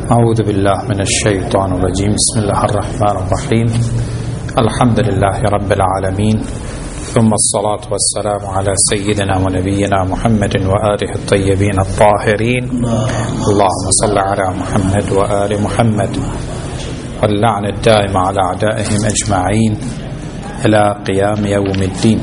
أعوذ بالله من الشيطان الرجيم. بسم الله الرحمن الرحيم. الحمد لله رب العالمين، ثم الصلاة والسلام على سيدنا ونبينا محمد وآله الطيبين الطاهرين. اللهم صل على محمد وآل محمد، واللعن الدائم على أعدائهم أجمعين إلى قيام يوم الدين.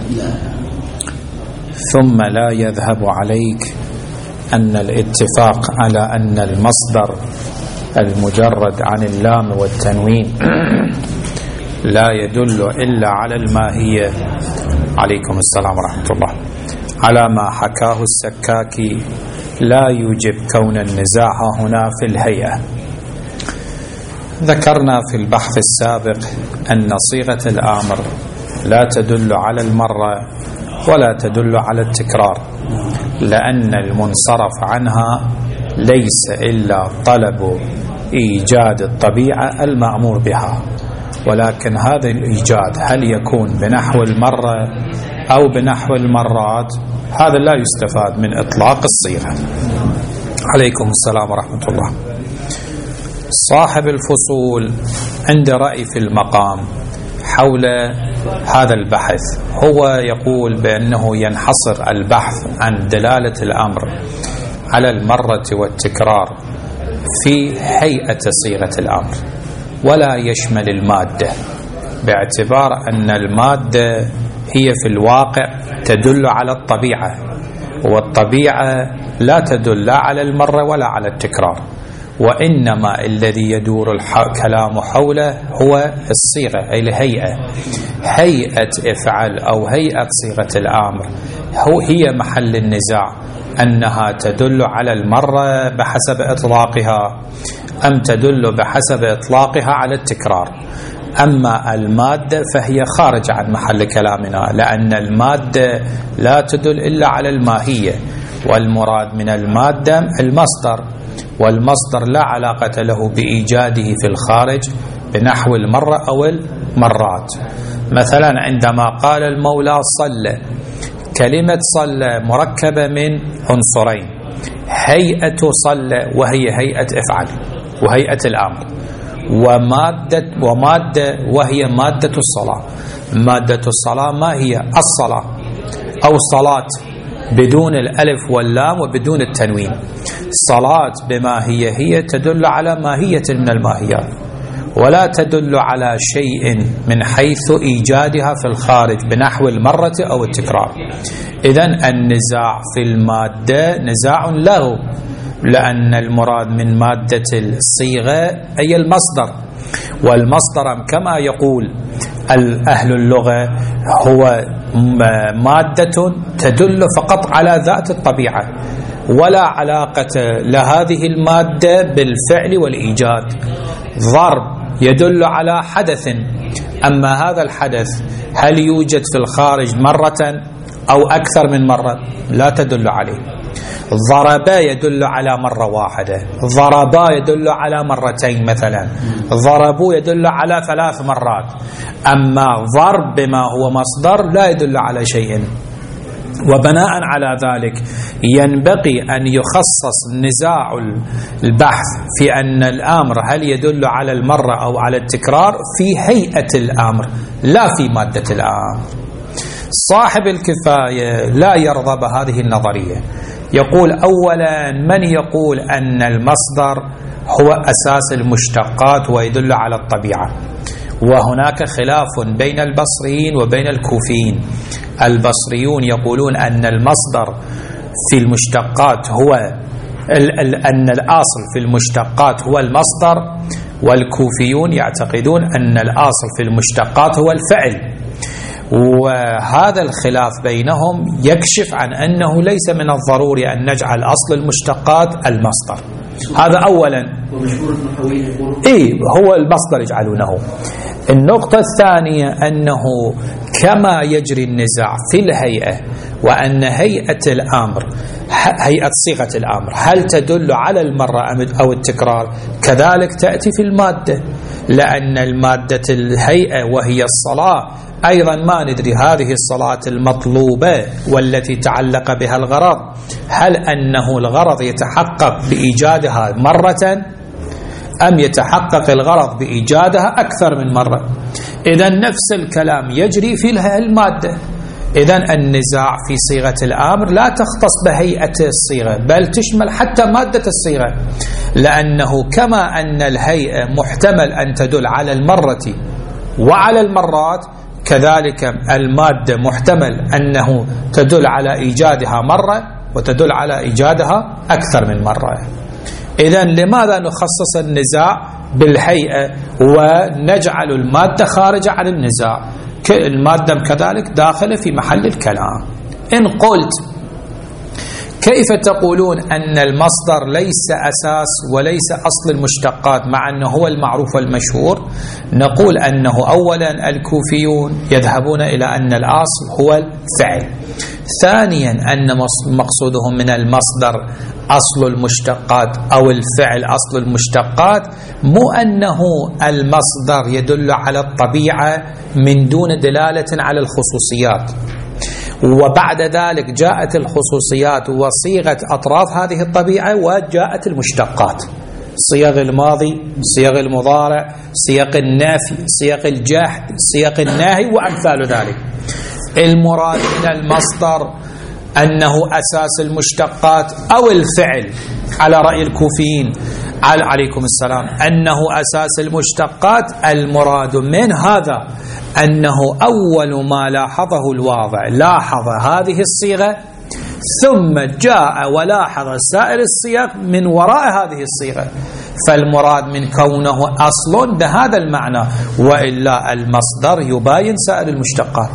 ثم لا يذهب عليك أن الاتفاق على أن المصدر المجرد عن اللام والتنوين لا يدل إلا على الماهية. عليكم السلام ورحمة الله. على ما حكاه السكاكي لا يوجب كون النزاع هنا في الهيئة. ذكرنا في البحث السابق أن صيغة الآمر لا تدل على المرة ولا تدل على التكرار، لأن المنصرف عنها ليس إلا طلب إيجاد الطبيعة المأمور بها، ولكن هذا الإيجاد هل يكون بنحو المرة أو بنحو المرات، هذا لا يستفاد من إطلاق الصيغة. عليكم السلام ورحمة الله. صاحب الفصول عنده رأي في المقام حول هذا البحث. هو يقول بأنه ينحصر البحث عن دلالة الأمر على المرة والتكرار في هيئة صيغة الأمر، ولا يشمل المادة، باعتبار أن المادة هي في الواقع تدل على الطبيعة، والطبيعة لا تدل لا على المرة ولا على التكرار، وإنما الذي يدور الكلام حوله هو الصيغة أي الهيئة. هيئة افعل أو هيئة صيغة الأمر هي محل النزاع، أنها تدل على المرة بحسب إطلاقها أم تدل بحسب إطلاقها على التكرار. أما المادة فهي خارج عن محل كلامنا، لأن المادة لا تدل إلا على الماهية، والمراد من المادة المصدر، والمصدر لا علاقة له بإيجاده في الخارج بنحو المرة أو المرات. مثلا عندما قال المولى صلى، كلمة صلى مركبة من عنصرين: هيئة صلى وهي هيئة افعل وهيئة الأمر، ومادة وهي مادة الصلاة. مادة الصلاة ما هي؟ الصلاة أو صلاة بدون الألف واللام وبدون التنوين. صلاة بما هي تدل على ماهية من الماهيات، ولا تدل على شيء من حيث إيجادها في الخارج بنحو المرة أو التكرار. إذن النزاع في المادة نزاع لغو، لأن المراد من مادة الصيغة أي المصدر، والمصدر كما يقول أهل اللغة هو مادة تدل فقط على ذات الطبيعة، ولا علاقة لهذه المادة بالفعل والإيجاد. ضرب يدل على حدث، أما هذا الحدث هل يوجد في الخارج مرة أو أكثر من مرة؟ لا تدل عليه. ضربا يدل على مرة واحدة، ضربا يدل على مرتين مثلا، ضربوا يدل على 3 مرات. أما ضرب بما هو مصدر لا يدل على شيء. وبناء على ذلك ينبغي أن يخصص نزاع البحث في أن الأمر هل يدل على المرة أو على التكرار في هيئة الأمر لا في مادة الأمر. صاحب الكفاية لا يرضى بهذه النظرية. يقول أولا: من يقول أن المصدر هو أساس المشتقات ويدل على الطبيعة؟ وهناك خلاف بين البصريين وبين الكوفيين. البصريون يقولون أن المصدر في المشتقات هو أن الأصل في المشتقات هو المصدر، والكوفيون يعتقدون أن الأصل في المشتقات هو الفعل. وهذا الخلاف بينهم يكشف عن أنه ليس من الضروري أن نجعل أصل المشتقات المصدر. هذا أولا. هو المصدر يجعلونه. النقطة الثانية أنه كما يجري النزاع في الهيئة، وأن هيئة الأمر هيئة صيغة الأمر هل تدل على المرة أو التكرار، كذلك تأتي في المادة، لأن المادة الهيئة وهي الصلاة أيضا ما ندري هذه الصلاة المطلوبة والتي تعلق بها الغرض هل أنه الغرض يتحقق بإيجادها مرة أم يتحقق الغرض بإيجادها أكثر من مرة. إذا نفس الكلام يجري في المادة. إذا النزاع في صيغة الأمر لا تختص بهيئة الصيغة، بل تشمل حتى مادة الصيغة، لأنه كما أن الهيئة محتمل أن تدل على المرة وعلى المرات، كذلك المادة محتمل أنه تدل على إيجادها مرة وتدل على إيجادها أكثر من مرة. إذا لماذا نخصص النزاع بالهيئة ونجعل المادة خارجة عن النزاع؟ المادة كذلك داخلة في محل الكلام. إن قلت كيف تقولون أن المصدر ليس أساس وليس أصل المشتقات مع أنه هو المعروف والمشهور؟ نقول أنه أولا الكوفيون يذهبون إلى أن الأصل هو الفعل، ثانيا أن مقصودهم من المصدر أصل المشتقات أو الفعل أصل المشتقات، مو أنه المصدر يدل على الطبيعة من دون دلالة على الخصوصيات، وبعد ذلك جاءت الخصوصيات وصيغة أطراف هذه الطبيعة وجاءت المشتقات، صيغ الماضي، صيغ المضارع، صيغ النافي، صيغ الجحد، صيغ النهي وأمثال ذلك. المراد من المصدر أنه أساس المشتقات أو الفعل على رأي الكوفيين عليكم السلام، أنه أساس المشتقات. المراد من هذا أنه أول ما لاحظه الواضع لاحظ هذه الصيغة، ثم جاء ولاحظ سائر الصيغ من وراء هذه الصيغة، فالمراد من كونه أصل بهذا المعنى، وإلا المصدر يباين سائر المشتقات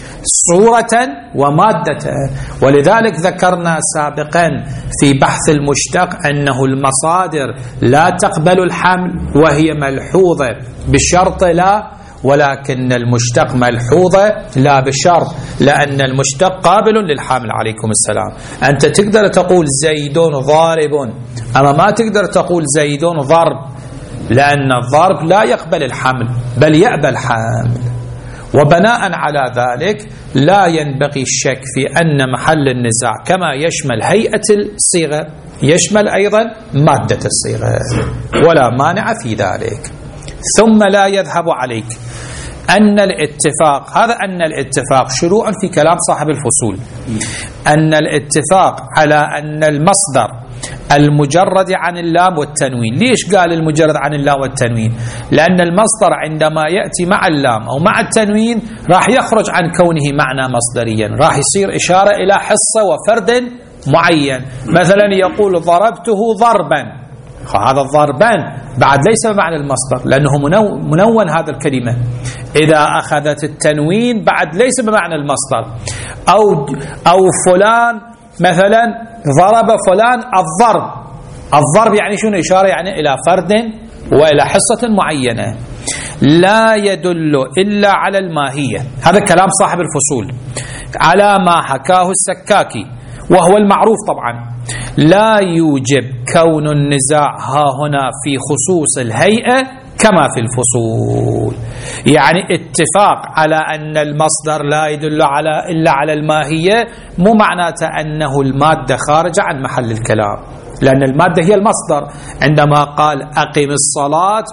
صورة ومادة. ولذلك ذكرنا سابقا في بحث المشتق أنه المصادر لا تقبل الحمل وهي ملحوظة بشرط لا، ولكن المشتق ملحوظة لا بشرط، لأن المشتق قابل للحمل. عليكم السلام. أنت تقدر تقول زيد ضارب، أما ما تقدر تقول زيد ضرب، لأن الضرب لا يقبل الحمل بل يأبى الحمل. وبناء على ذلك لا ينبغي الشك في أن محل النزاع كما يشمل هيئة الصيغة يشمل أيضا مادة الصيغة، ولا مانع في ذلك. ثم لا يذهب عليك أن الاتفاق، هذا أن الاتفاق شروع في كلام صاحب الفصول، أن الاتفاق على أن المصدر المجرد عن اللام والتنوين. ليش قال المجرد عن اللام والتنوين؟ لأن المصدر عندما يأتي مع اللام أو مع التنوين راح يخرج عن كونه معنى مصدريا، راح يصير إشارة إلى حصة وفرد معين. مثلا يقول ضربته ضربا، هذا الضربان بعد ليس بمعنى المصدر لأنه منون هذا الكلمة. إذا أخذت التنوين بعد ليس بمعنى المصدر. أو فلان مثلا ضرب فلان الضرب، الضرب يعني شنو؟ إشارة يعني إلى فرد وإلى حصة معينة، لا يدل إلا على الماهية. هذا كلام صاحب الفصول على ما حكاه السكاكي وهو المعروف طبعا. لا يوجب كون النزاع ها هنا في خصوص الهيئة كما في الفصول، يعني اتفاق على أن المصدر لا يدل إلا على الماهية، مو معناته أنه المادة خارجة عن محل الكلام، لأن المادة هي المصدر. عندما قال أقم الصلاة،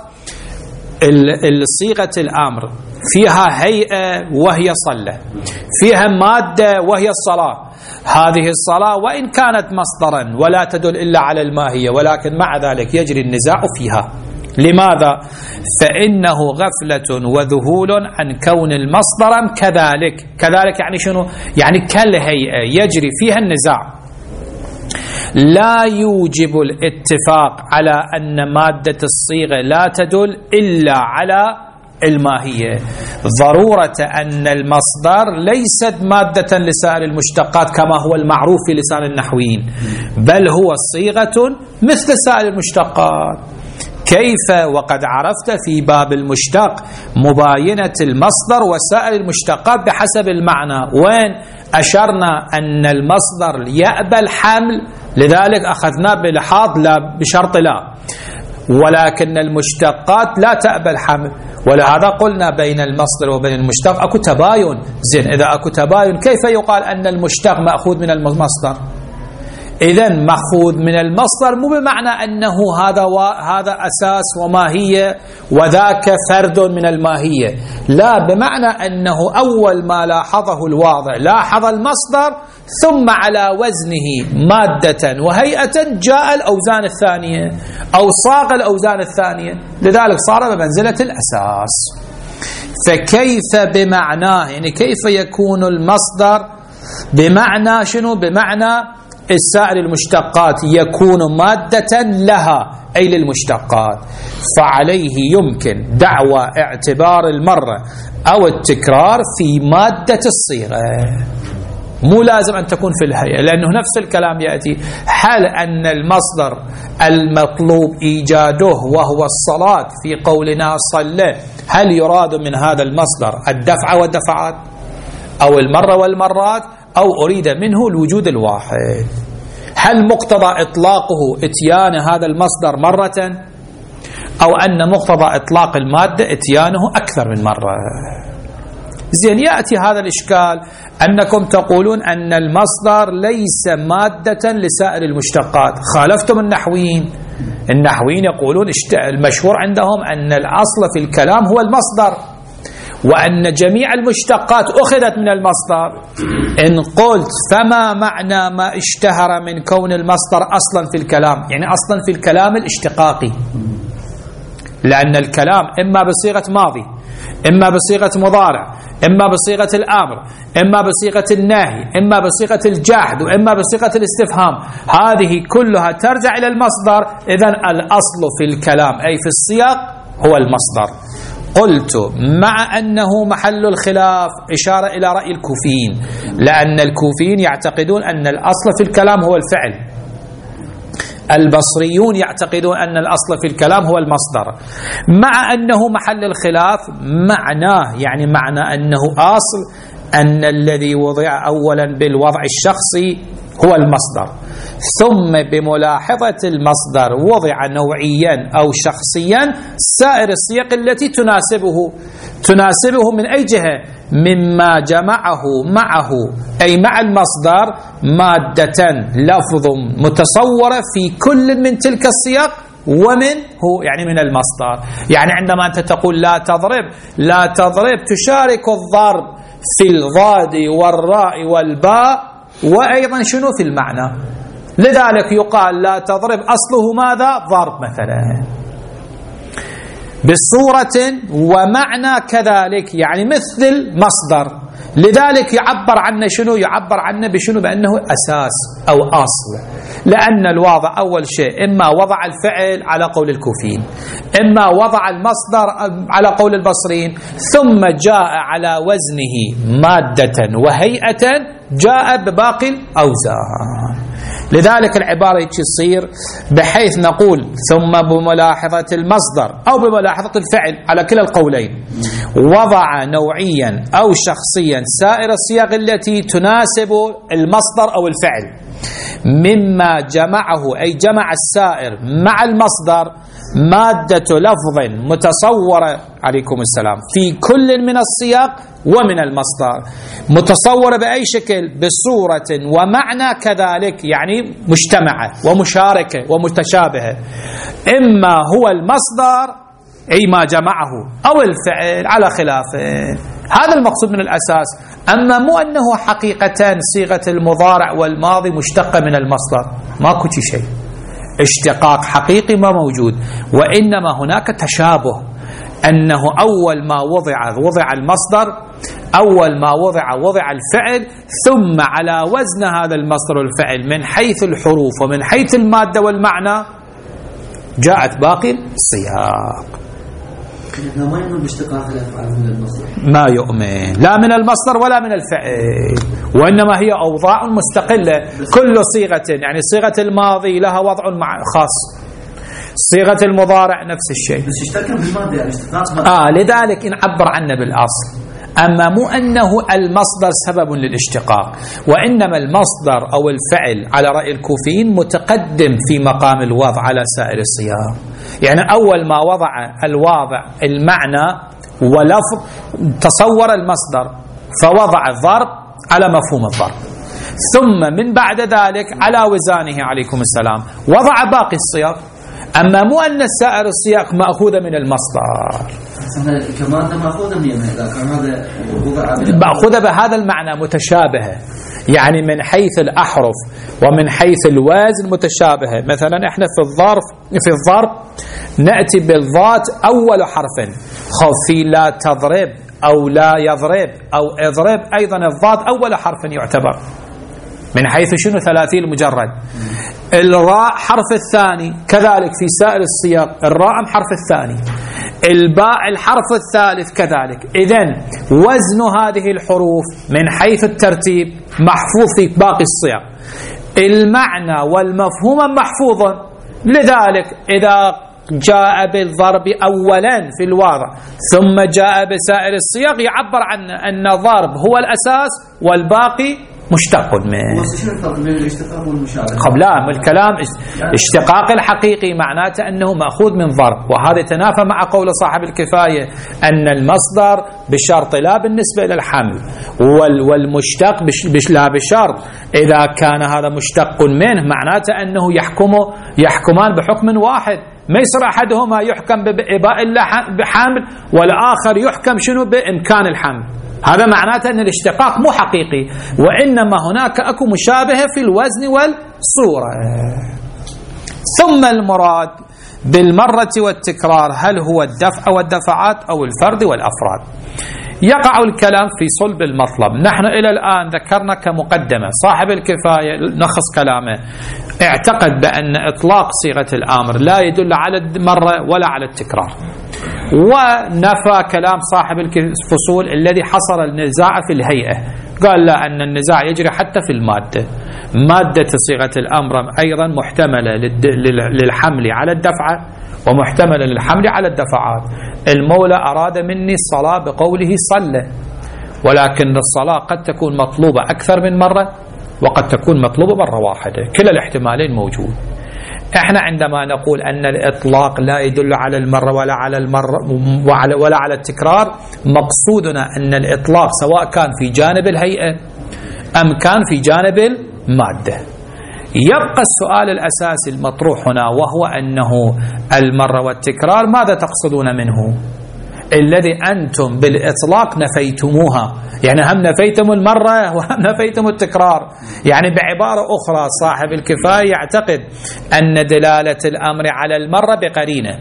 صيغة الأمر فيها هيئة وهي صلة، فيها مادة وهي الصلاة. هذه الصلاة وإن كانت مصدرا ولا تدل إلا على الماهية، ولكن مع ذلك يجري النزاع فيها. لماذا؟ فإنه غفلة وذهول عن كون المصدر كذلك. كذلك يعني شنو؟ يعني كالهيئة يجري فيها النزاع. لا يوجب الاتفاق على أن مادة الصيغة لا تدل إلا على الماهية، ضرورة أن المصدر ليست مادة لسائر المشتقات كما هو المعروف في لسان النحويين، بل هو صيغة مثل سائر المشتقات. كيف وقد عرفت في باب المشتق مباينة المصدر وسائر المشتقات بحسب المعنى، وين أشرنا أن المصدر يأبى الحمل، لذلك أخذنا بلحاظ لا بشرط لا، ولكن المشتقات لا تأبى الحمل، ولهذا قلنا بين المصدر وبين المشتق أكو تباين. زين، إذا أكو تباين كيف يقال أن المشتق مأخوذ من المصدر؟ إذن مأخوذ من المصدر مو بمعنى أنه هذا أساس وماهية وذاك فرد من الماهية، لا، بمعنى أنه أول ما لاحظه الواضع لاحظ المصدر، ثم على وزنه مادة وهيئة جاء الأوزان الثانية أو صاغ الأوزان الثانية، لذلك صار بمنزلة الأساس. فكيف بمعناه، يعني كيف يكون المصدر بمعنى شنو؟ بمعنى السائر المشتقات يكون مادة لها أي للمشتقات. فعليه يمكن دعوى اعتبار المرة أو التكرار في مادة الصيغة، مو لازم أن تكون في الهيئة، لأنه نفس الكلام يأتي. هل أن المصدر المطلوب إيجاده وهو الصلاة في قولنا صلى، هل يراد من هذا المصدر الدفع والدفعات أو المرة والمرات، أو أريد منه الوجود الواحد؟ هل مقتضى إطلاقه إتيان هذا المصدر مرة، أو أن مقتضى إطلاق المادة إتيانه أكثر من مرة؟ زين، يأتي هذا الإشكال أنكم تقولون أن المصدر ليس مادة لسائر المشتقات، خالفتم النحويين. النحويين يقولون المشهور عندهم أن الأصل في الكلام هو المصدر، وأن جميع المشتقات أخذت من المصدر. إن قلت فما معنى ما اشتهر من كون المصدر أصلا في الكلام؟ يعني أصلا في الكلام الاشتقاقي، لأن الكلام إما بصيغة ماضي، إما بصيغة مضارع، إما بصيغة الأمر، إما بصيغة النهي، إما بصيغة الجحد، وإما بصيغة الاستفهام، هذه كلها ترجع إلى المصدر. إذن الأصل في الكلام أي في السياق هو المصدر. قلت مع أنه محل الخلاف، إشارة إلى رأي الكوفيين، لأن الكوفيين يعتقدون أن الأصل في الكلام هو الفعل، البصريون يعتقدون أن الأصل في الكلام هو المصدر. مع أنه محل الخلاف معناه، يعني معنى أنه أصل أن الذي وضع أولا بالوضع الشخصي هو المصدر، ثم بملاحظة المصدر وضع نوعيا أو شخصيا سائر السياق التي تناسبه من أي جهة؟ مما جمعه معه أي مع المصدر مادة لفظ متصورة في كل من تلك السياق ومنه، يعني من المصدر. يعني عندما أنت تقول لا تضرب تشارك الضرب في الضاد والراء والباء، وأيضا شنو في المعنى. لذلك يقال لا تضرب أصله ماذا؟ ضرب مثلا، بصورة ومعنى كذلك، يعني مثل مصدر. لذلك يعبر عنه شنو؟ يعبر عنه بشنو؟ بأنه أساس أو أصل، لأن الواضع أول شيء إما وضع الفعل على قول الكوفيين، إما وضع المصدر على قول البصريين، ثم جاء على وزنه مادة وهيئة جاء بباقي الأوزان. لذلك العبارة تصير بحيث نقول ثم بملاحظة المصدر أو بملاحظة الفعل على كلا القولين وضع نوعيا أو شخصيا سائر الصيغ التي تناسب المصدر أو الفعل، مما جمعه أي جمع السائر مع المصدر مادة لفظ متصورة عليكم السلام في كل من السياق ومن المصدر، متصورة بأي شكل؟ بصورة ومعنى كذلك، يعني مجتمعة ومشاركة ومتشابهة، إما هو المصدر أي ما جمعه أو الفعل على خلافه. هذا المقصود من الأساس. أما مو أنه حقيقة صيغة المضارع والماضي مشتقة من المصدر، ماكو شيء اشتقاق حقيقي ما موجود، وإنما هناك تشابه، أنه أول ما وضع المصدر، أول ما وضع الفعل، ثم على وزن هذا المصدر والفعل من حيث الحروف ومن حيث المادة والمعنى جاءت باقي السياق. ما يؤمن باشتقاق الأفعال من المصدر، ما يؤمن لا من المصدر ولا من الفعل، وإنما هي أوضاع مستقلة. كل صيغة، يعني صيغة الماضي لها وضع خاص، صيغة المضارع نفس الشيء، بس يشتركن بالماضي، يعني اشتقاق لذلك نعبر عنه بالأصل. أما مو أنه المصدر سبب للاشتقاق، وإنما المصدر أو الفعل على رأي الكوفيين متقدم في مقام الوضع على سائر الصيغ. يعني أول ما وضع الواضع المعنى ولفظ تصور المصدر فوضع الضرب على مفهوم الضرب، ثم من بعد ذلك على وزانه عليكم السلام وضع باقي الصيغ. أما مو أن سائر الصيغ مأخوذة من المصدر، كمان مأخوذة من هذا مأخوذة بهذا المعنى متشابهة، يعني من حيث الأحرف ومن حيث الوزن متشابهة. مثلا احنا في الضرب نأتي بالضاد أول حرف، في لا تضرب أو لا يضرب أو اضرب أيضا الضاد أول حرف يعتبر من حيث شنو ثلاثي المجرد. الراء حرف الثاني كذلك في سائر السياق، الراء حرف الثاني، الباء الحرف الثالث كذلك. إذن وزن هذه الحروف من حيث الترتيب محفوظ في باقي السياق، المعنى والمفهوم محفوظ. لذلك إذا جاء بالضرب أولا في الواضع ثم جاء بسائر السياق يعبر عن أن الضرب هو الأساس والباقي مشتق منه. قبلها الكلام اشتقاق الحقيقي معناته أنه مأخوذ من ضرب، وهذا يتنافى مع قول صاحب الكفاية أن المصدر بشرط لا بالنسبة إلى الحمل، والمشتق لا بشرط. إذا كان هذا مشتق منه معناته أنه يحكمان بحكم واحد، ما يصير أحدهما يحكم بإباء بحمل والآخر يحكم شنو بإمكان الحمل. هذا معناته أن الاشتقاق مو حقيقي، وإنما هناك أكو مشابهة في الوزن والصورة. ثم المراد بالمرة والتكرار هل هو الدفع والدفعات أو الفرد والأفراد؟ يقع الكلام في صلب المطلب. نحن إلى الآن ذكرنا كمقدمة صاحب الكفاية لخص كلامه اعتقد بأن إطلاق صيغة الأمر لا يدل على المرة ولا على التكرار، ونفى كلام صاحب الفصول الذي حصر النزاع في الهيئة، قال لا، أن النزاع يجري حتى في المادة. مادة صيغة الأمر أيضا محتملة للحمل على الدفعة ومحتملة للحمل على الدفعات. المولى أراد مني الصلاة بقوله صلى، ولكن الصلاة قد تكون مطلوبة أكثر من مرة وقد تكون مطلوبة مرة واحدة، كلا الاحتمالين موجود. احنا عندما نقول أن الإطلاق لا يدل على المرة ولا على التكرار، مقصودنا أن الإطلاق سواء كان في جانب الهيئة أم كان في جانب المادة. يبقى السؤال الأساسي المطروح هنا، وهو أنه المرة والتكرار ماذا تقصدون منه؟ الذي أنتم بالإطلاق نفيتموها، يعني هم نفيتم المرة وهم نفيتم التكرار. يعني بعبارة أخرى صاحب الكفاية يعتقد أن دلالة الأمر على المرة بقرينة،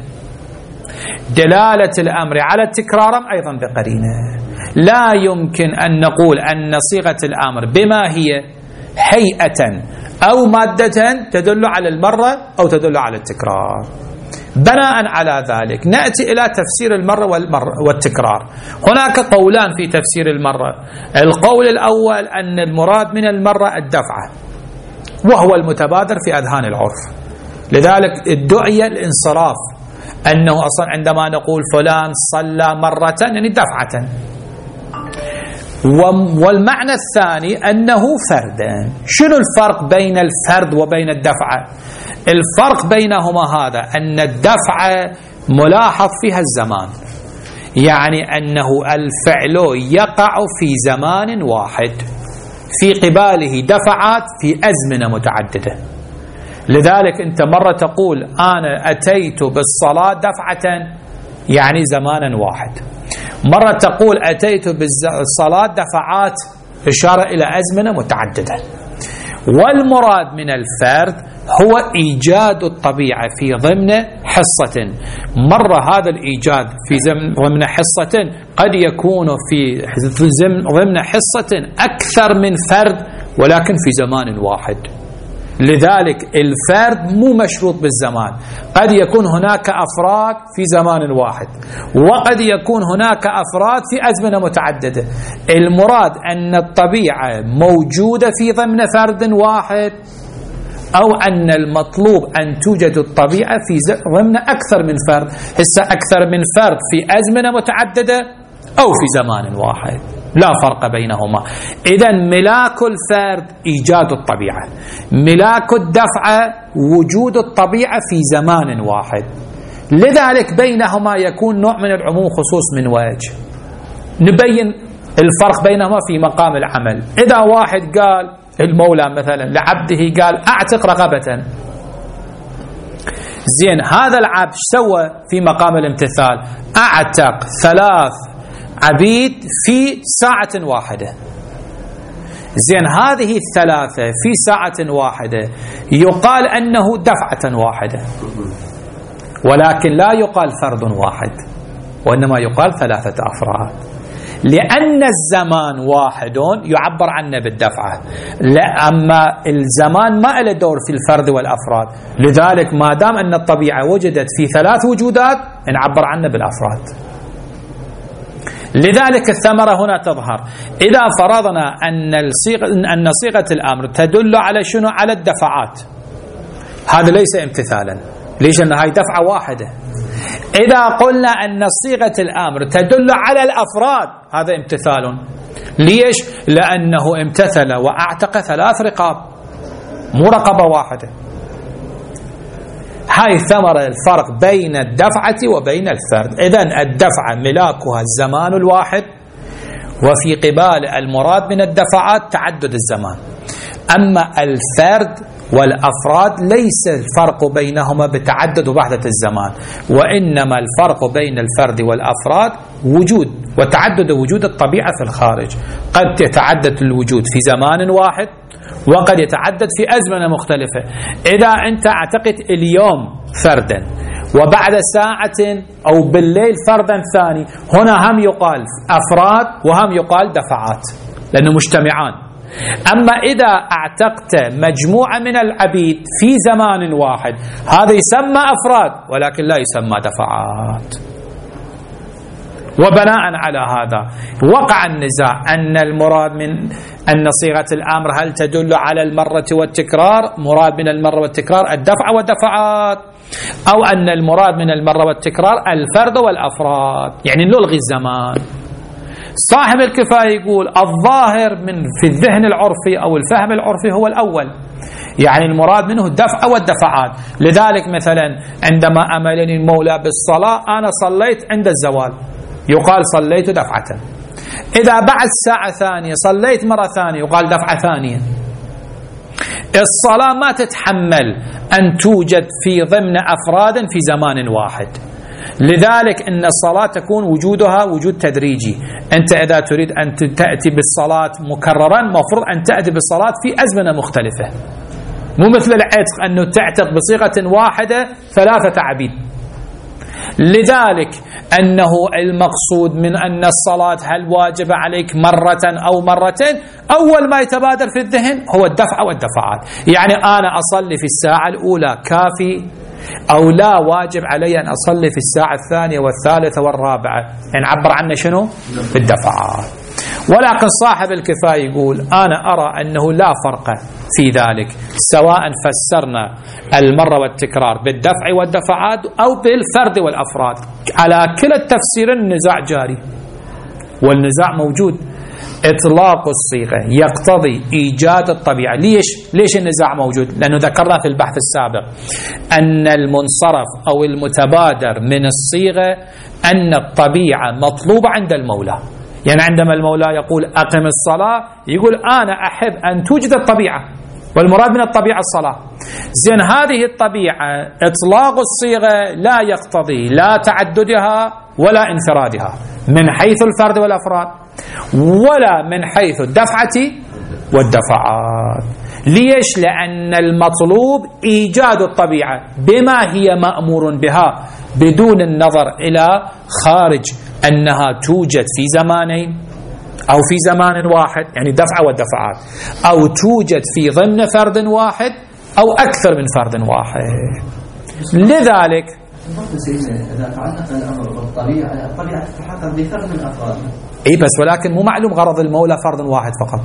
دلالة الأمر على التكرار أيضا بقرينة. لا يمكن أن نقول أن صيغة الأمر بما هي هيئة أو مادة تدل على المرة أو تدل على التكرار. بناء على ذلك نأتي إلى تفسير المرة والتكرار. هناك قولان في تفسير المرة. القول الأول أن المراد من المرة الدفعة، وهو المتبادر في أذهان العرف، لذلك ادعي الانصراف، أنه أصلا عندما نقول فلان صلى مرة يعني دفعة. والمعنى الثاني أنه فردا. شنو الفرق بين الفرد وبين الدفعة؟ الفرق بينهما هذا أن الدفعة ملاحظ فيها الزمان، يعني أنه الفعل يقع في زمان واحد، في قباله دفعات في أزمنة متعددة. لذلك أنت مرة تقول أنا أتيت بالصلاة دفعة يعني زمانا واحد، مرة تقول أتيت بالصلاة دفعات إشارة إلى أزمنة متعددة. والمراد من الفرد هو إيجاد الطبيعة في ضمن حصة. مرة هذا الإيجاد في ضمن حصة قد يكون في ضمن حصة أكثر من فرد ولكن في زمان واحد. لذلك الفرد مو مشروط بالزمان، قد يكون هناك أفراد في زمان واحد وقد يكون هناك أفراد في أزمنة متعددة. المراد أن الطبيعة موجودة في ضمن فرد واحد، أو أن المطلوب أن توجد الطبيعة في ضمن أكثر من فرد. هسه أكثر من فرد في أزمنة متعددة أو في زمان واحد، لا فرق بينهما. إذن ملاك الفرد إيجاد الطبيعة، ملاك الدفعة وجود الطبيعة في زمان واحد. لذلك بينهما يكون نوع من العموم خصوص من وجه. نبين الفرق بينهما في مقام العمل. إذا واحد قال المولى مثلا لعبده قال اعتق رقبة، زين هذا العبد سوى في مقام الامتثال؟ اعتق 3 عبيد في ساعة واحدة. زين هذه 3 في ساعة واحدة يقال أنه دفعة واحدة، ولكن لا يقال فرد واحد، وإنما يقال 3 أفراد، لأن الزمان واحد يعبر عنه بالدفعة، لا أما الزمان ما له دور في الفرد والأفراد، لذلك ما دام أن الطبيعة وجدت في 3 وجودات نعبر عنه بالأفراد. لذلك الثمرة هنا تظهر. إذا فرضنا أن صيغة الأمر تدل على شنو؟ على الدفعات، هذا ليس امتثالا. ليش؟ أن هاي دفعة واحدة. إذا قلنا أن صيغة الأمر تدل على الأفراد هذا امتثال. ليش؟ لأنه امتثل وأعتق 3 رقاب، مو رقبة واحدة. هاي ثمرة الفرق بين الدفعة وبين الفرد. إذن الدفعة ملاكها الزمان الواحد، وفي قبال المراد من الدفعات تعدد الزمان. أما الفرد والأفراد ليس الفرق بينهما بتعدد وحدة الزمان، وإنما الفرق بين الفرد والأفراد وجود وتعدد وجود الطبيعة في الخارج. قد يتعدد الوجود في زمان واحد، وقد يتعدد في أزمنة مختلفة. إذا أنت اعتقد اليوم فردا وبعد ساعة أو بالليل فردا ثاني، هنا هم يقال أفراد وهم يقال دفعات لأنه مجتمعان. أما إذا اعتقت مجموعة من العبيد في زمان واحد، هذا يسمى أفراد ولكن لا يسمى دفعات. وبناء على هذا وقع النزاع أن المراد من أن صيغة الأمر هل تدل على المرة والتكرار؟ مراد من المرة والتكرار الدفع والدفعات، أو أن المراد من المرة والتكرار الفرد والأفراد، يعني نلغي الزمان. صاحب الكفاية يقول الظاهر من في الذهن العرفي أو الفهم العرفي هو الأول، يعني المراد منه الدفع والدفعات. لذلك مثلا عندما أمرني المولى بالصلاة أنا صليت عند الزوال، يقال صليت دفعة. إذا بعد ساعة ثانية صليت مرة ثانية يقال دفعة ثانية. الصلاة ما تتحمل أن توجد في ضمن أفراد في زمان واحد، لذلك إن الصلاة تكون وجودها وجود تدريجي. أنت إذا تريد أن تأتي بالصلاة مكررا مفروض أن تأتي بالصلاة في أزمنة مختلفة، مو مثل العتق أنه تعتق بصيغة واحدة 3 عبيد. لذلك أنه المقصود من أن الصلاة هل واجب عليك مرة أو مرتين، أول ما يتبادر في الذهن هو الدفع والدفعات. يعني أنا أصلي في الساعة الأولى كافي أو لا واجب علي أن أصلي في الساعة الثانية والثالثة والرابعة، يعني عبر عنه شنو؟ بالدفعات. ولكن صاحب الكفاية يقول أنا أرى أنه لا فرق في ذلك، سواء فسرنا المرة والتكرار بالدفع والدفعات أو بالفرد والأفراد، على كلا التفسير النزاع جاري والنزاع موجود. إطلاق الصيغة يقتضي إيجاد الطبيعة. ليش النزاع موجود؟ لأنه ذكرنا في البحث السابق أن المنصرف أو المتبادر من الصيغة أن الطبيعة مطلوبة عند المولى. يعني عندما المولى يقول أقم الصلاة يقول أنا أحب أن توجد الطبيعة، والمراد من الطبيعة الصلاة. زين هذه الطبيعة إطلاق الصيغة لا يقتضي لا تعددها ولا انفرادها من حيث الفرد والأفراد، ولا من حيث الدفعة والدفعات. ليش؟ لأن المطلوب إيجاد الطبيعة بما هي مأمور بها بدون النظر إلى خارج أنها توجد في زمانين أو في زمان واحد، يعني دفعة والدفعات، أو توجد في ضمن فرد واحد أو أكثر من فرد واحد. لذلك إذا تعلق الأمر بالطبيعة، الطبيعة تتحقق بفرد من أفراد. إيه بس ولكن مو معلوم غرض المولى فرد واحد فقط.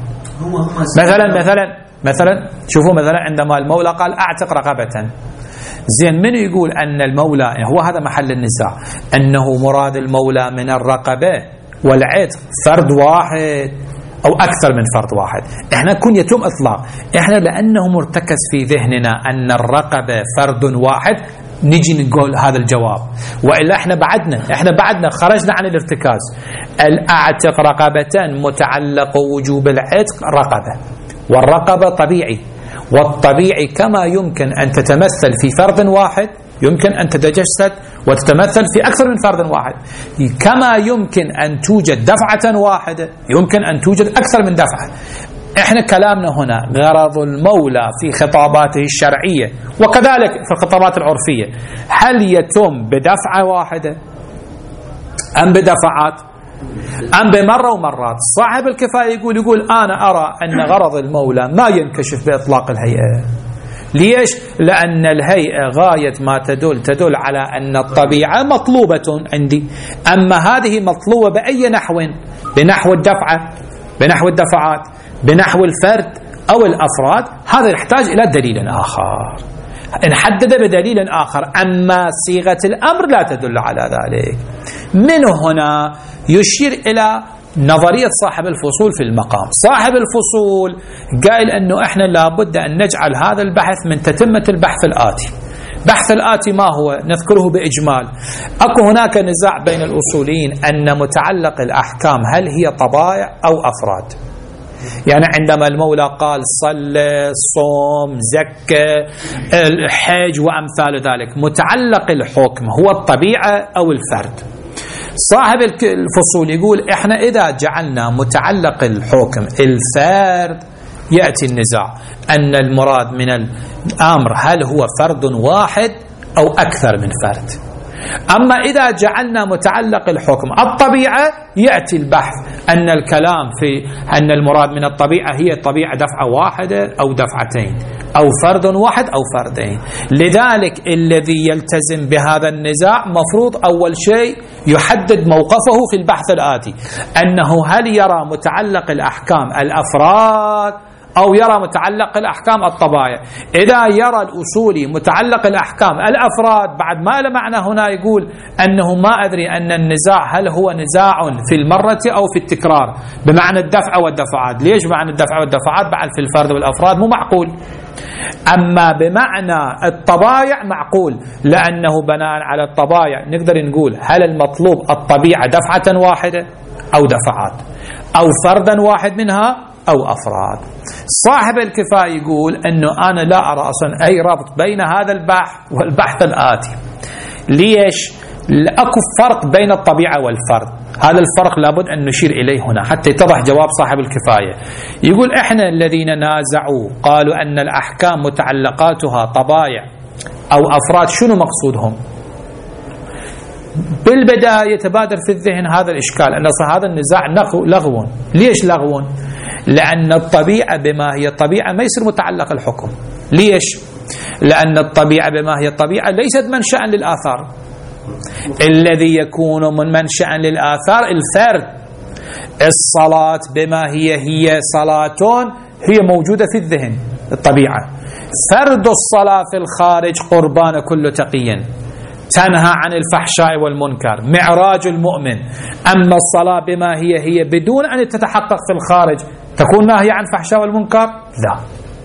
مثلا شوفوا مثلا عندما المولى قال أعتق رقبة، زين من يقول أن المولى هو هذا محل النزاع أنه مراد المولى من الرقبة والعتق فرد واحد أو أكثر من فرد واحد. إحنا كن يتم إطلاق، إحنا لأنه مرتكز في ذهننا أن الرقبة فرد واحد نجي نقول هذا الجواب، وإلا إحنا بعدنا خرجنا عن الارتكاز. الأعتق رقبة متعلق وجوب العتق رقبة، والرقبة طبيعي، والطبيعي كما يمكن أن تتمثل في فرد واحد يمكن أن تتجسد وتتمثل في أكثر من فرد واحد، كما يمكن أن توجد دفعة واحدة يمكن أن توجد أكثر من دفعة. احنا كلامنا هنا غرض المولى في خطاباته الشرعية وكذلك في الخطابات العرفية، هل يتم بدفعة واحدة أم بدفعات أم بمرة ومرات؟ صاحب الكفاية يقول أنا أرى أن غرض المولى ما ينكشف بإطلاق الهيئة. ليش؟ لأن الهيئة غاية ما تدل على أن الطبيعة مطلوبة عندي، أما هذه مطلوبة بأي نحو؟ بنحو الدفعة، بنحو الدفعات، بنحو الفرد أو الأفراد. هذا يحتاج إلى دليل آخر، نحدد بدليل آخر، أما صيغة الأمر لا تدل على ذلك. من هنا يشير إلى نظرية صاحب الفصول في المقام. صاحب الفصول قال أنه إحنا لابد أن نجعل هذا البحث من تتمة البحث الآتي. بحث الآتي ما هو؟ نذكره بإجمال. أكو هناك نزاع بين الأصوليين أن متعلق الأحكام هل هي طبائع أو أفراد. يعني عندما المولى قال صلى، صوم، زكى، الحج وأمثال ذلك، متعلق الحكم هو الطبيعة أو الفرد؟ صاحب الفصول يقول احنا إذا جعلنا متعلق الحكم الفرد يأتي النزاع أن المراد من الأمر هل هو فرد واحد أو أكثر من فرد. أما إذا جعلنا متعلق الحكم الطبيعة يأتي البحث أن الكلام في أن المراد من الطبيعة هي طبيعة دفعة واحدة أو دفعتين أو فرد واحد أو فردين. لذلك الذي يلتزم بهذا النزاع مفروض أول شيء يحدد موقفه في البحث الآتي، أنه هل يرى متعلق الأحكام الأفراد أو يرى متعلق الأحكام الطبائع. إذا يرى الأصولي متعلق الأحكام الأفراد بعد ما له معنى هنا يقول أنه ما أدري أن النزاع هل هو نزاع في المرة أو في التكرار بمعنى الدفع والدفعات. ليش بمعنى الدفع والدفعات؟ بعد في الفرد والأفراد مو معقول. أما بمعنى الطبائع معقول، لأنه بناء على الطبائع نقدر نقول هل المطلوب الطبيعة دفعة واحدة أو دفعات أو فردا واحد منها أو أفراد. صاحب الكفاية يقول أنه أنا لا أرى أصلا أي ربط بين هذا البحث والبحث الآتي. ليش؟ أكو فرق بين الطبيعة والفرد. هذا الفرق لابد أن نشير إليه هنا حتى يتضح جواب صاحب الكفاية. يقول إحنا الذين نازعوا قالوا أن الأحكام متعلقاتها طبائع أو أفراد، شنو مقصودهم؟ بالبداية يتبادر في الذهن هذا الإشكال أن هذا النزاع لغو. ليش لغو؟ لأن الطبيعة بما هي طبيعة ما يصير متعلق الحكم. ليش؟ لأن الطبيعة بما هي طبيعة ليست منشأ للآثار. الذي يكون من منشأ للآثار الفرد. الصلاة بما هي صلاة هي موجودة في الذهن الطبيعة. فرد الصلاة في الخارج قربان كل تقي، تنهى عن الفحشاء والمنكر، معراج المؤمن. أما الصلاة بما هي بدون أن تتحقق في الخارج تكون ناهية عن فحشاء والمنكر؟ لا.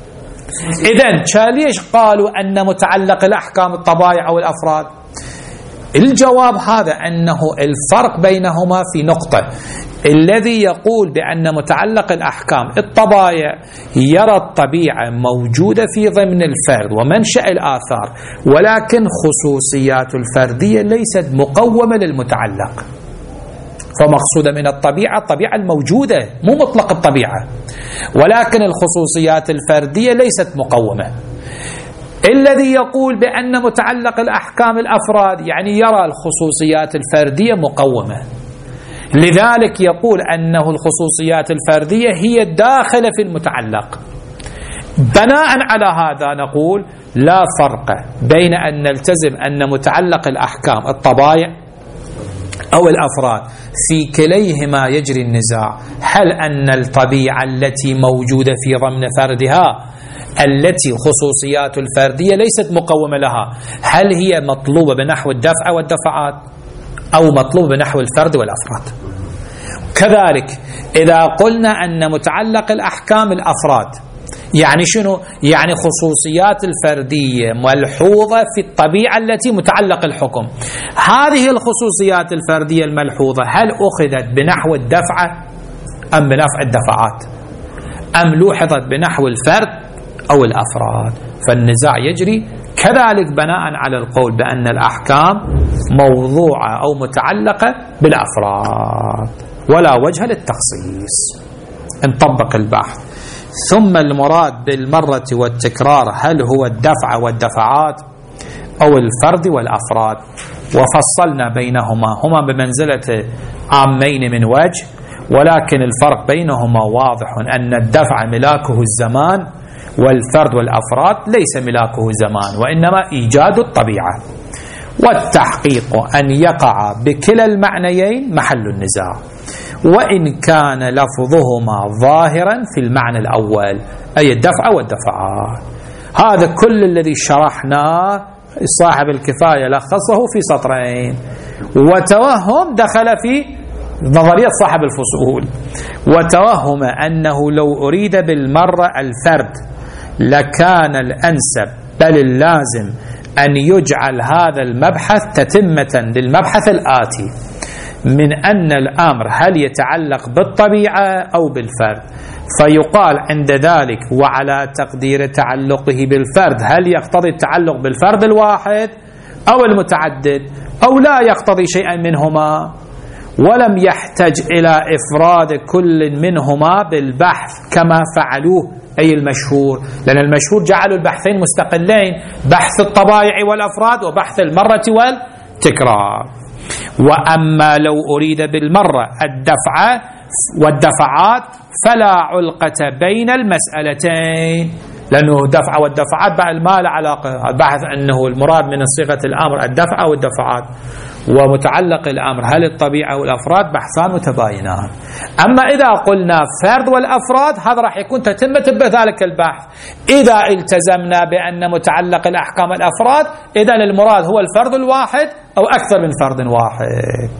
إذن ليش قالوا أن متعلق الأحكام الطبائع أو الأفراد؟ الجواب هذا أنه الفرق بينهما في نقطة. الذي يقول بأن متعلق الأحكام الطبائع يرى الطبيعة موجودة في ضمن الفرد ومنشأ الآثار، ولكن خصوصيات الفردية ليست مقومة للمتعلق. فمقصود من الطبيعة الموجودة مو مطلق الطبيعة، ولكن الخصوصيات الفردية ليست مقومة. الذي يقول بأن متعلق الأحكام الأفراد يعني يرى الخصوصيات الفردية مقومة، لذلك يقول أنه الخصوصيات الفردية هي الداخلة في المتعلق. بناء على هذا نقول لا فرق بين أن نلتزم أن متعلق الأحكام الطبائع أو الأفراد في كليهما يجري النزاع. هل أن الطبيعة التي موجودة في ضمن فردها التي خصوصيات الفردية ليست مقومة لها، هل هي مطلوبة بنحو الدفع والدفعات أو مطلوبة بنحو الفرد والأفراد؟ كذلك إذا قلنا أن متعلق الأحكام الأفراد يعني شنو؟ يعني خصوصيات الفردية ملحوظة في الطبيعة التي متعلق الحكم. هذه الخصوصيات الفردية الملحوظة هل أخذت بنحو الدفعة أم بنحو الدفعات أم لوحظت بنحو الفرد أو الأفراد. فالنزاع يجري كذلك بناء على القول بأن الأحكام موضوعة أو متعلقة بالأفراد ولا وجه للتخصيص. نطبق البحث. ثم المراد بالمرة والتكرار هل هو الدفع والدفعات أو الفرد والأفراد؟ وفصلنا بينهما، هما بمنزلة عامين من وجه، ولكن الفرق بينهما واضح أن الدفع ملاكه الزمان والفرد والأفراد ليس ملاكه زمان وإنما إيجاد الطبيعة، والتحقيق أن يقع بكلا المعنيين محل النزاع وإن كان لفظهما ظاهرا في المعنى الأول أي الدفع والدفعات. هذا كل الذي شرحناه صاحب الكفاية لخصه في سطرين، وتوهم دخل في نظرية صاحب الفصول، وتوهم أنه لو أريد بالمرة الفرد لكان الأنسب بل اللازم أن يجعل هذا المبحث تتمة للمبحث الآتي من أن الأمر هل يتعلق بالطبيعة أو بالفرد، فيقال عند ذلك وعلى تقدير تعلقه بالفرد هل يقتضي التعلق بالفرد الواحد أو المتعدد أو لا يقتضي شيئا منهما، ولم يحتج إلى إفراد كل منهما بالبحث كما فعلوه أي المشهور، لأن المشهور جعلوا البحثين مستقلين، بحث الطبائع والأفراد وبحث المرة والتكرار. وأما لو أريد بالمرة الدفع والدفعات فلا علقة بين المسألتين، لأنه دفع والدفعات بقى ما له علاقة. البحث أنه المراد من صيغة الأمر الدفع والدفعات، ومتعلق الأمر هل الطبيعة والأفراد بحثان متباينان. أما إذا قلنا فرد والأفراد هذا راح يكون تتمة بذلك البحث. إذا التزمنا بأن متعلق الأحكام الأفراد إذن المراد هو الفرد الواحد أو أكثر من فرد واحد.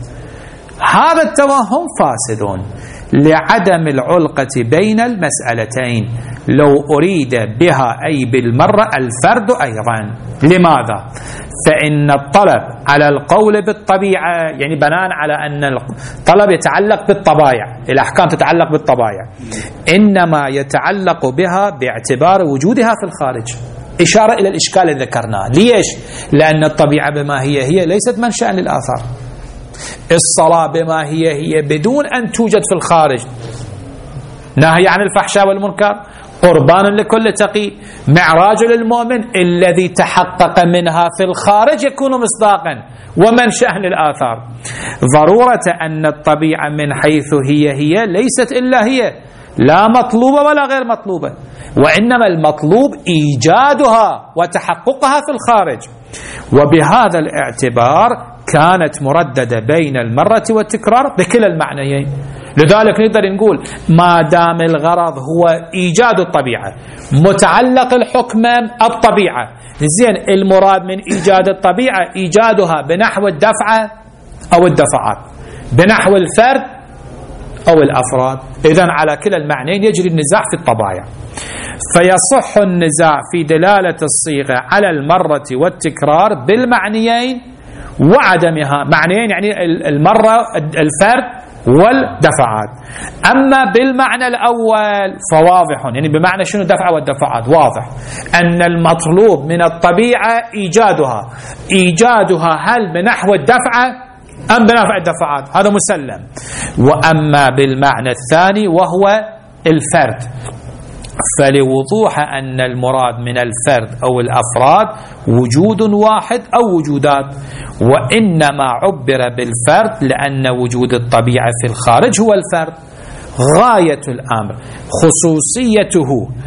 هذا التوهم فاسد لعدم العلقة بين المسألتين لو أريد بها أي بالمرة الفرد أيضا. لماذا؟ فإن الطلب على القول بالطبيعة يعني بناء على أن الطلب يتعلق بالطبائع، الأحكام تتعلق بالطبائع، إنما يتعلق بها باعتبار وجودها في الخارج. إشارة إلى الإشكال الذي ذكرناه. ليش؟ لأن الطبيعة بما هي ليست منشأ للآثار. الصلاة بما هي بدون أن توجد في الخارج، نهي عن الفحشاء والمنكر، قربان لكل تقي، معراج للمؤمن، الذي تحقق منها في الخارج يكون مصداقا ومنشأ للآثار. ضرورة أن الطبيعة من حيث هي ليست إلا هي، لا مطلوبة ولا غير مطلوبة، وإنما المطلوب إيجادها وتحققها في الخارج. وبهذا الاعتبار كانت مرددة بين المرة والتكرار بكلا المعنيين. لذلك نقدر نقول ما دام الغرض هو إيجاد الطبيعة، متعلق الحكم الطبيعة، زين المراد من إيجاد الطبيعة إيجادها بنحو الدفع أو الدفعات، بنحو الفرد أو الأفراد. إذن على كلا المعنيين يجري النزاع في الطبائع. فيصح النزاع في دلالة الصيغة على المرة والتكرار بالمعنيين وعدمها. معنيين يعني المرة الفرد والدفعات. أما بالمعنى الأول فواضح، يعني بمعنى شنو دفع والدفعات، واضح أن المطلوب من الطبيعة إيجادها هل بنحو الدفع أم بنحو الدفعات، هذا مسلم. وأما بالمعنى الثاني وهو الفرد فلوضوح أن المراد من الفرد أو الأفراد وجود واحد أو وجودات، وإنما عبر بالفرد لأن وجود الطبيعة في الخارج هو الفرد. غاية الأمر خصوصيته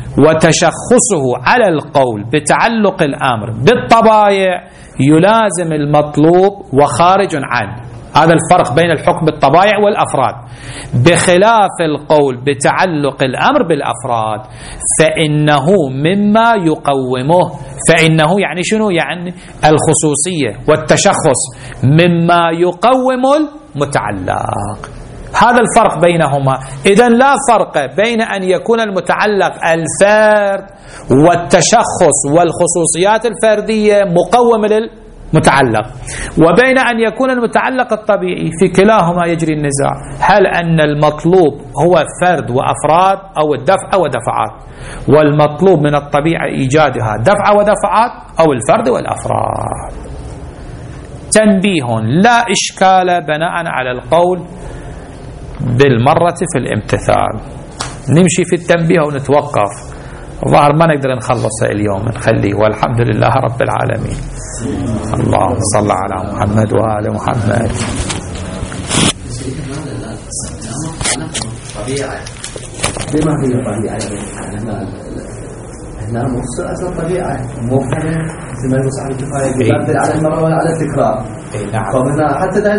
وتشخصه على القول بتعلق الأمر بالطبائع يلازم المطلوب وخارج عنه. هذا الفرق بين الحكم بالطبائع والأفراد، بخلاف القول بتعلق الأمر بالأفراد فإنه مما يقومه. فإنه يعني شنو؟ يعني الخصوصية والتشخص مما يقوم المتعلق. هذا الفرق بينهما. إذن لا فرق بين أن يكون المتعلق الفرد والتشخص والخصوصيات الفردية مقوم متعلق، وبين أن يكون المتعلق الطبيعي. في كلاهما يجري النزاع، هل أن المطلوب هو فرد وأفراد أو الدفع ودفعات، والمطلوب من الطبيعة إيجادها دفع ودفعات أو الفرد والأفراد. تنبيه: لا إشكال بناء على القول بالمرة في الامتثال. نمشي في التنبيه ونتوقف، ظاهر ما نقدر نخلصه اليوم، نخليه. والحمد لله رب العالمين. اللهم صل على محمد وآل محمد. بما هي طبيعة؟ هنا مصر أصلا طبيعة مفهمة زي ما المسألة كفاية على المرة ولا على التكرار. نعم. فهنا حتى